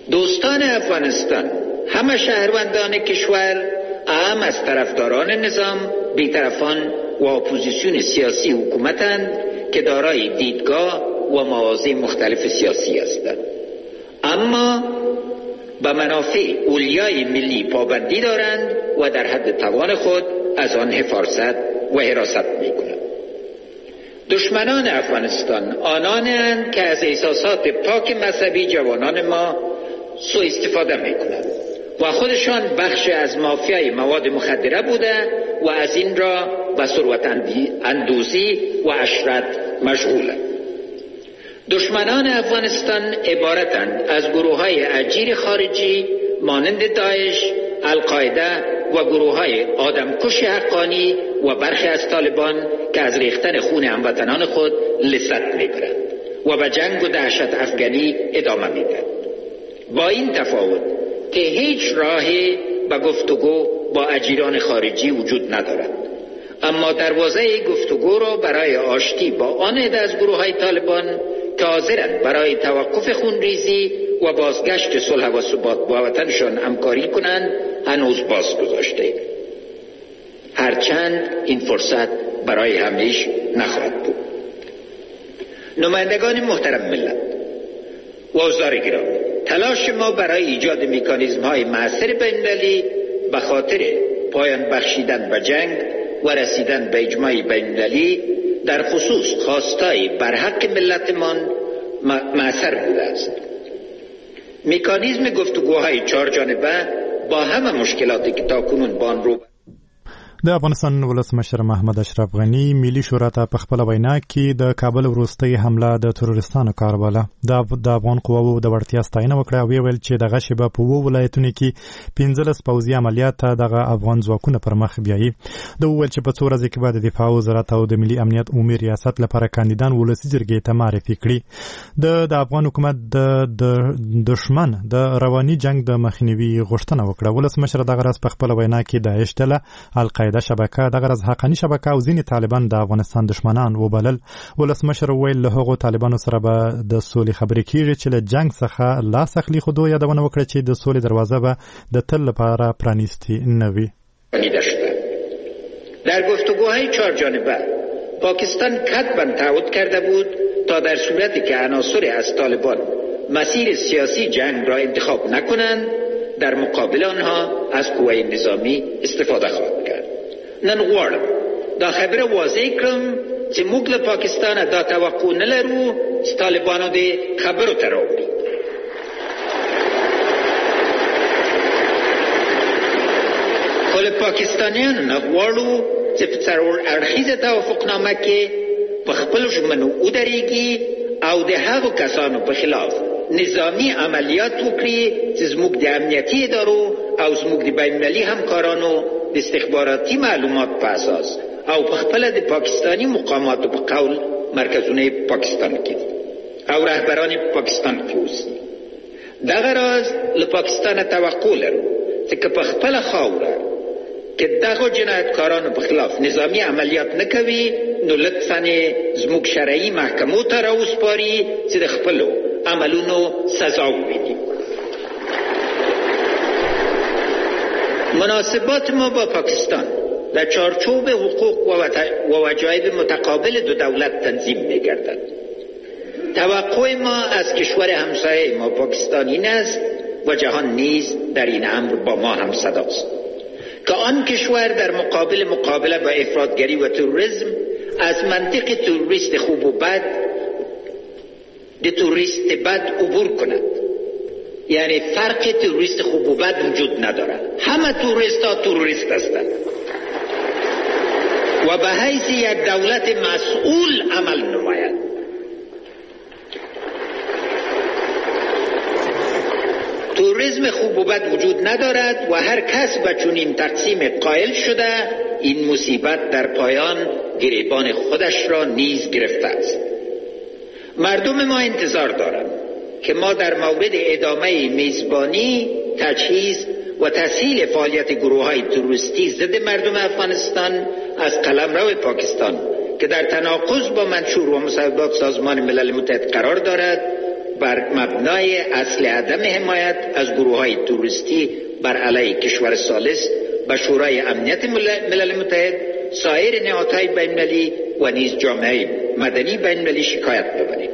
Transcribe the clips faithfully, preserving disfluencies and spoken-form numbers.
دوستان افغانستان، همه شهروندان کشور، اهم از طرفداران نظام، بی‌طرفان و اپوزیسیون سیاسی حکومتند که دارای دیدگاه و مواضع مختلف سیاسی هستند، اما به منافع اولیای ملی پابندی دارند و در حد توان خود از آن حفاظت و حراست می‌کنند. دشمنان افغانستان آنانند که از احساسات پاک مذهبی جوانان ما سوء استفاده می‌کنند و خودشان بخش از مافیای مواد مخدره بوده و از این را به ثروت اندوزی و عشرت مشغولند. دشمنان افغانستان عبارتند از گروه‌های اجیر خارجی مانند داعش، القاعده و گروه‌های آدمکش حقانی و برخی از طالبان که از ریختن خون هموطنان خود لذت می‌برند و به جنگ و دهشت افغانی ادامه میدهند. با این تفاوت که هیچ راهی به گفتگو با اجیران خارجی وجود ندارد، اما دروازه گفتگو را برای آشتی با آن عده از گروه‌های طالبان که حاضرند برای توقف خونریزی و بازگشت صلح و ثبات با وطنشان همکاری کنند هنوز باز گذاشته، هرچند این فرصت برای همیشه نخواهد بود. نمایندگان محترم ملت و حضار گرامی، تلاش ما برای ایجاد مکانیزم‌های مؤثر بین‌المللی به خاطر پایان بخشیدن به جنگ و رسیدن به اجماع بین‌المللی در خصوص خواستای برحق ملتمان مؤثر بوده است. مکانیزم گفتگوهای چهار جانبه با همه مشکلاتی که تاکنون با آن رو د افغانستان ولسمشر محمد اشرف غنی ملي شورا ته په خپل وینا کې د کابل وروستۍ حمله د تروریستانو کار باله. د افغان قواوو د وړتیا ستاینه وکړه او ویل چې دغه شیبه په وو ولایتونو کې پنځلس پوځي عملیات ته دغه افغان ځواکونه پر مخ بیایي. د ویل چې په څو ورځې کې به د دفاع وزارت او د ملي امنیت عمومي ریاست لپاره کاندیدان ولسي جرګې ته معرفي کړي. د د افغان حکومت د دشمن د رواني جنگ د مخنیوي غوښتنه وکړه. ولسمشر دغه راز په خپل وینا کې داعش ډله، القاعده شبکه، دغه راز حقانی شبکه او ځینې طالبان د افغانستان دشمنان وبلل. ولسمشر ویل له هغو طالبانو سره به د سولې خبرې کیږي چې له جنگ څخه لاس اخلي، خو دوی یادونه وکړه چې د سولې دروازه به د تل لپاره پرانیستی نه وي. در گفتگوهای چهار جانبه پاکستان کتباً تعهد کرده بود تا در صورتی که عناصر از طالبان مسیر سیاسی جنگ را انتخاب نکنند در مقابل آنها از قوای نظامی استفاده خواهد کرد. نن غواړم دا خبره واضح کړم چې موږ له پاکستانه دا توقع نه لرو چې طالبانو دې خبرو ته راوړي. خو له پاکستانیانو نه غواړو چې په څلور اړخیزه توافقنامه کې په خپلو ژمنو ودرېږي او د هغو کسانو په خلاف نظامی عملیات وکړي چې زموږ د امنیتي ادارو او زموږ د بین‌المللي همکارانو د استخباراتي معلومات په اساس او په خپل د پاکستانی مقاماتو په قول مرکزونه پاکستان کې او رهبران پاکستان کې اوسي. دغه راز له پاکستان توقع لرو چې که په خپل خاوره کې دغه جنایتکارانو په خلاف نظامی عملیات نه کوي نو لطفاً زموږ شرعي محکمو ته راوسپاري چې د خپلو عملونو سزا وویني. مناسبات ما با پاکستان در چارچوب حقوق و وجایب متقابل دو دولت تنظیم می گردد. توقع ما از کشور همسایه ما پاکستان این است و جهان نیز در این امر با ما هم صداست که آن کشور در مقابل مقابله با افراطگری و تروریسم از منطق تروریست خوب و بد د تروریست بد عبور کند. یعنی فرق تروریست خوب و بد وجود ندارد، همه تروریست ها تروریست هستند و به حیث یک دولت مسئول عمل نماید. تروریسم خوب و بد وجود ندارد و هر کس به چنین تقسیم قائل شده این مصیبت در پایان گریبان خودش را نیز گرفته است. مردم ما انتظار دارند که ما در مورد ادامه میزبانی، تجهیز و تسهیل فعالیت گروه‌های تروریستی ضد مردم افغانستان از قلمرو پاکستان که در تناقض با منشور و مصوبات سازمان ملل متحد قرار دارد بر مبنای اصل عدم حمایت از گروه‌های تروریستی بر علیه کشور ثالث به شورای امنیت ملل متحد، سایر نهادهای بین‌المللی و نیز جامعه مدنی بین‌المللی شکایت ببریم.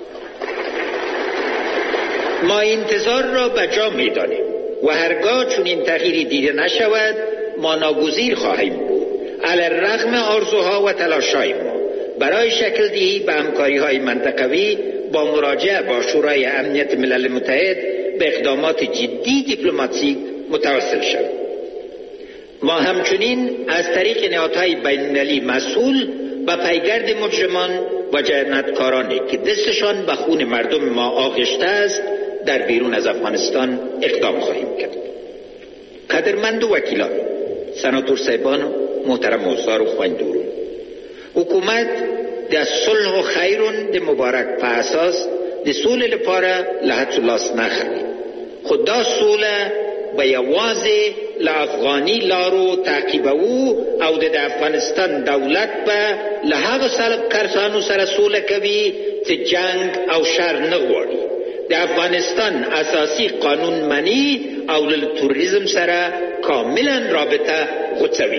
ما انتظار را به جا می‌دانیم و هرگاه چون این تغییری دیده نشود ما ناگزیر خواهیم بود علی الرغم آرزوها و تلاش‌های ما برای شکل دهی به همکاری‌های منطقوی با مراجعه با شورای امنیت ملل متحد به اقدامات جدی دیپلماتیک متوسل شویم. ما همچنین از طریق نهادهای بین‌المللی مسئول و پیگرد مجرمان و جنایتکارانی که دستشان به خون مردم ما آغشته است در بیرون از افغانستان اقدام خواهیم کرد. قدرمند و وکیلان، سناتور صاحبان محترم حضار و خواندورون، حکومت د صلح و خیرون د مبارک په اساس د سولې لپاره له هڅو لاس نه اخلي، خو دا سوله به یوازې له افغاني لارو تعقیبوو او د افغانستان دولت به له هغو کسانو سره سوله کوي چې جنگ او شر نه غواړي، د افغانستان اساسی قانون منی او له تروریزم سره کاملا رابطه غوڅوي.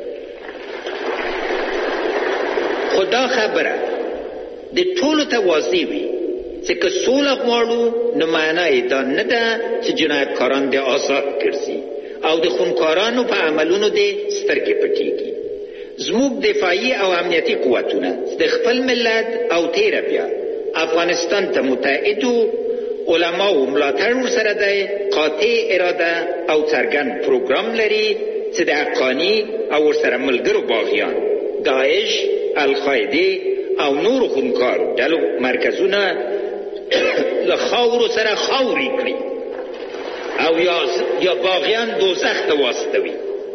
خدا خبره د ټولو ته واضح وي چې که سوله غواړو نو معنی دا نه ده چې جنایتکاران د آزاد ګرځي او د خونکارانو په عملونو د سترګې پټېږي. زموږ دفاعي او امنیتي قوتونه د خپل ملت او تیره بیا افغانستان ته متحدو علما او ملاتړ ورسره دی، قاطع اراده او څرګند پروګرام لري چې د حقاني او ورسره ملګرو باغیان داعش، القاعده او نور خونکارو ډلو مرکزونه له خاورو سره خاوري کړي او یا یا باغیان دوزخ ته واستوي.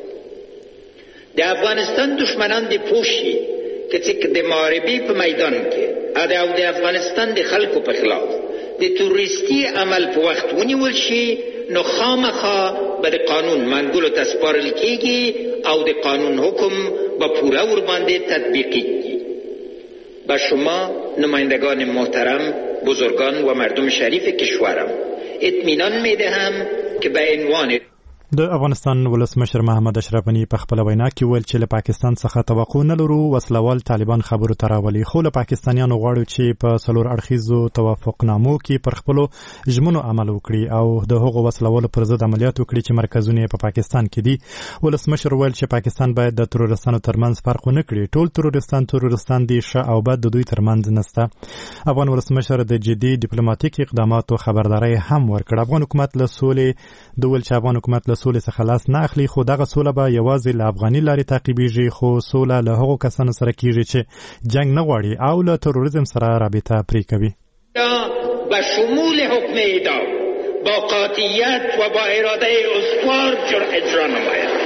د افغانستان دشمنان د پوشي چې د محاربې په میدان کې او د افغانستان د خلکو په خلاف د توریستی عمل په وخت ونیول شي نو خامخا به د قانون منګولو ته سپارل کېږي او د قانون حکم به پوره ورباندې تطبیقیږي. به شما نمایندگان محترم، بزرگان و مردم شریف کشورم اطمینان میدهم که به عنوان د افغانستان ولسمشر محمد اشرف غني په خپل وینا کې ویل چې له پاکستان څخه توقع نه لرو وسلوال طالبان خبرو تراولي، خو له پاکستانیانو غواړو چې په څلور اړخیزو توافقنامو کې پر خپلو ژمنو عمل وکړي او د هغو وسلوالو پر ضد عملیات وکړي چې مرکزونه په پاکستان کې دي. ولسمشر ویل چې پاکستان باید د ترورستانو ترمنځ فرق ونه کړي، ټول ترورستان ترورستان دي، ښه او بد د دوی ترمنځ نشته. افغان ولسمشر د جدي ډیپلوماټیک اقداماتو خبرداري هم ورکړه. افغان حکومت له سولې د ول چې افغان حکومت له سولې څخه لاس نه اخلي، خو دغه سوله به یوازې له افغاني لارې تعقیبېږي، خو سوله له هغو کسانو سره کېږي چې جنګ نه غواړي او له تروریزم سره رابطه پرې کوي. به شمول حکم اعدام با قاطعیت و با اراده استوار اجرا نماید.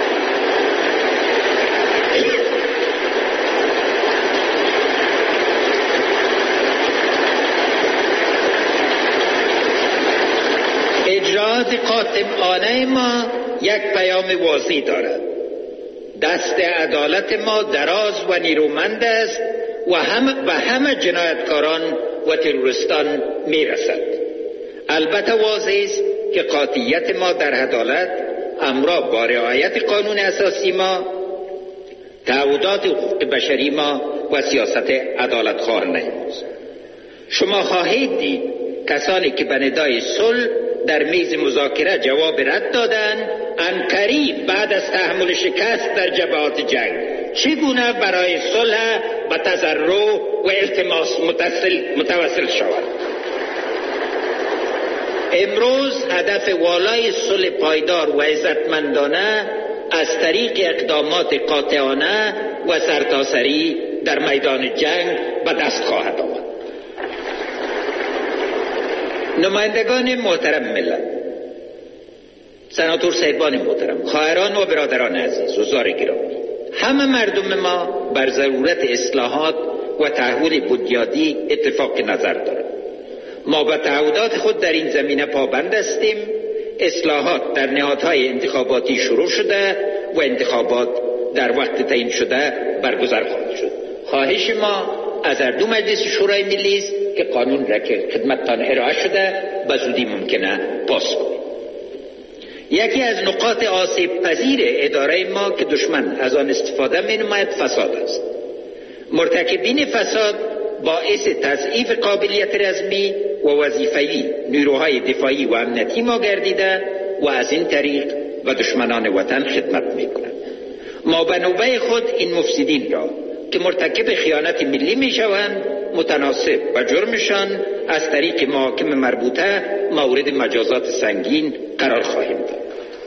اجراات قاطعانه ما یک پیام واضح دارد. دست عدالت ما دراز و نیرومند است و هم به همه جنایتکاران و تروریستان میرسد. البته واضح است که قاطعیت ما در عدالت همراه با رعایت قانون اساسی ما، تعهدات حقوق بشری ما و سیاست عدالتخوار نیست. شما خواهید دید کسانی که به ندای صلح در میز مذاکره جواب رد دادند عنقریب بعد از تحمل شکست در جبهات جنگ چگونه برای صلح و تضرع و التماس متوسل شود. امروز هدف والای صلح پایدار و عزتمندانه از طریق اقدامات قاطعانه و سرتاسری در میدان جنگ به دست خواهد آمد. نمایندگان محترم ملت، سناتور صاحبان محترم، خواهران و برادران عزیز، حضار گرامی، همه مردم ما بر ضرورت اصلاحات و تحول بنیادی اتفاق نظر دارند. ما به تعهدات خود در این زمینه پابند هستیم. اصلاحات در نهادهای انتخاباتی شروع شده و انتخابات در وقت تعیین شده برگزار خواهد شد. خواهش ما از هر دو مجلس شورای ملی است که قانون را که خدمتتان ارائه شده به زودی ممکنه پاس کنیم. یکی از نقاط آسیب پذیر اداره ما که دشمن از آن استفاده می نماید فساد است. مرتکبین فساد باعث تضعیف قابلیت رزمی و وظیفه‌ای نیروهای دفاعی و امنیتی ما گردیده و از این طریق و دشمنان وطن خدمت می کنند. ما به نوبه خود این مفسدین را که مرتکب خیانت ملی می شوند متناسب و جرمشان از طریق محاکم مربوطه مورد مجازات سنگین قرار خواهیم داد.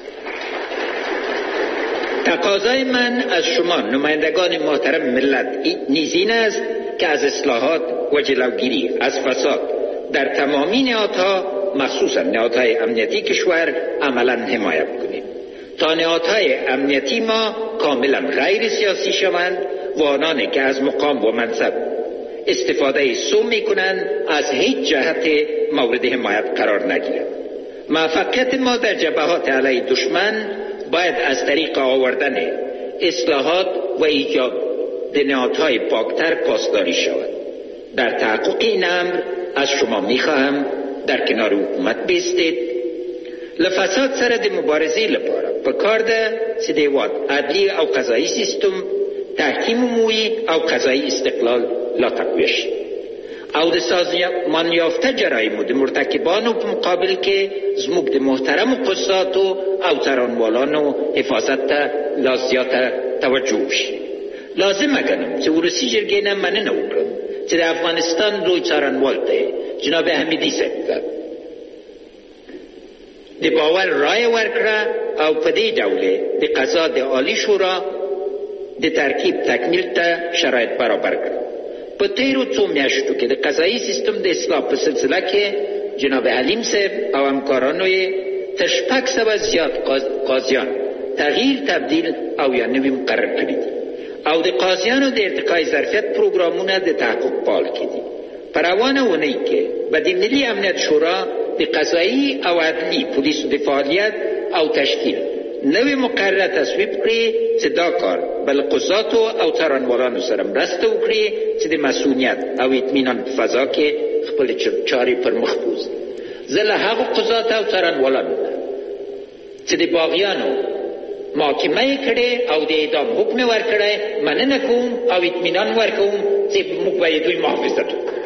تقاضای من از شما نمایندگان محترم ملت نیز این است که از اصلاحات و جلوگیری از فساد در تمامی نهادها مخصوصا نهادهای امنیتی کشور عملا حمایت کنیم تا نهادهای امنیتی ما کاملا غیر سیاسی شوند و آنانی که از مقام و منصب استفاده سو می کنند از هیچ جهت مورد حمایت قرار نگیرند. موفقیت ما در جبهات علیه دشمن باید از طریق آوردن اصلاحات و ایجاد نهادهای پاکتر پاسداری شود. در تحقق این امر از شما می خواهم در کنار حکومت بیستید. لفساد سره د مبارزې لپاره په کار ده چې د هیواد عدلي او قضایي سیستم تحکیم عمومي او قضایي استقلال لا تقویه شي او د سازمان یافته جرایمو د مرتکبانو په مقابل کې زموږ د محترمو قضاتو او څارنوالانو حفاظت ته لا زیاته توجه وشي. لازمه ګڼم چې ولسي جرګې نه مننه وکړم چې د افغانستان لوی څارنوال دی جناب حمیدي صاحب د باور رای ورکړه او په دې ډول د قضا د عالی شورا د ترکیب تکمیل ته شرایط برابر کړ. په تیرو څو میاشتو کې د قضایي سیستم د اصلاح په سلسله کې جناب حلیم صاحب او همکارانو یې تر شپږ سوه زیات قاضیان تغییر تبدیل او یا نوي مقرر کړي دي او د قاضیانو د ارتقای ظرفیت پروګرامونه د تحقق فعال کړي. په روانه اونۍ کې به د ملي امنیت شورا د قضایي او عدلي پولیسو د فعالیت او تشکیل نوې مقرره تصویب کړي چې دا کار به له قضاتو او څارنوالانو سره مرسته وکړي چې د مسئولیت او اطمینان په فضا کې خپلې چارې پر مخ بوځي. زه له هغو قضاتو او څارنوالانو چې د باغیانو محاکمه یې کړې او د اعدام حکم یې ورکړی مننه کوم او اطمینان ورکوم چې موږ به دوی محافظت وکړو.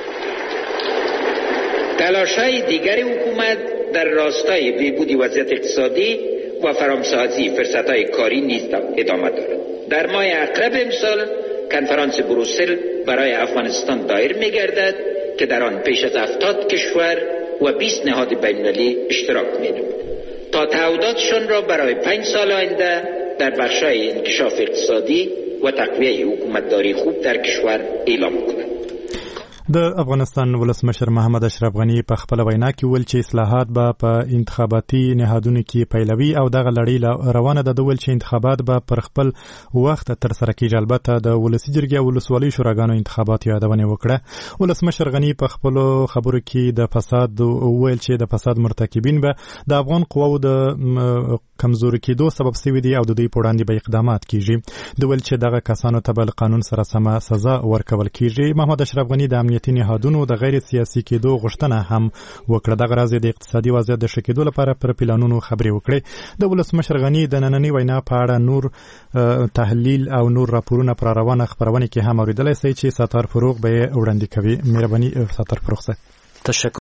تلاش‌های دیگر حکومت در راستای بهبود وضعیت اقتصادی و فرامسازی فرصت‌های کاری نیز ادامه دارد. در ماه اقرب امسال کنفرانس بروسل برای افغانستان دایر می‌گردد که در آن پیش از هفتاد کشور و بیست نهاد بین‌المللی اشتراک می‌نماید تا تعهداتشان را برای پنج سال آینده در بخش‌های انکشاف اقتصادی و تقویه حکومتداری خوب در کشور اعلام کنند. د افغانستان ولسمشر محمد اشرف غنی په خپل وینا کې ویل چې اصلاحات به په انتخاباتي نهادونو کې پیلوي او دغه لړۍ روانه ده. د ویل چې انتخابات به پر خپل وخت تر سره کیږي. البته د ولسي جرګې او ولسوالۍ شوراګانو انتخابات یادونه وکړه. ولسمشر غنی په خپل خبرو کې د فساد ویل چې د فساد مرتکبین به د افغان قواو د کمزوري کېدو سبب شوي دي او د دوی په وړاندې به اقدامات کیږي. د ویل چې دغه کسانو ته به قانون سره سمه سزا ورکول کیږي. محمد اشرف غنی د امنیتي نهادونو د غیر سیاسي کېدو غوښتنه هم وکړه. دغه راز د اقتصادي وضعیت د ښه کېدو لپاره پر پلانونو خبرې وکړې. د ولسمشر غنی د نننۍ وینا په اړه نور تحلیل او نور راپورونه پر روانه خبرونه کې هم اوریدلای شئ چې ستار فروغ به وړاندې کوي. مهرباني ستار فروغ صاحب. تشکر.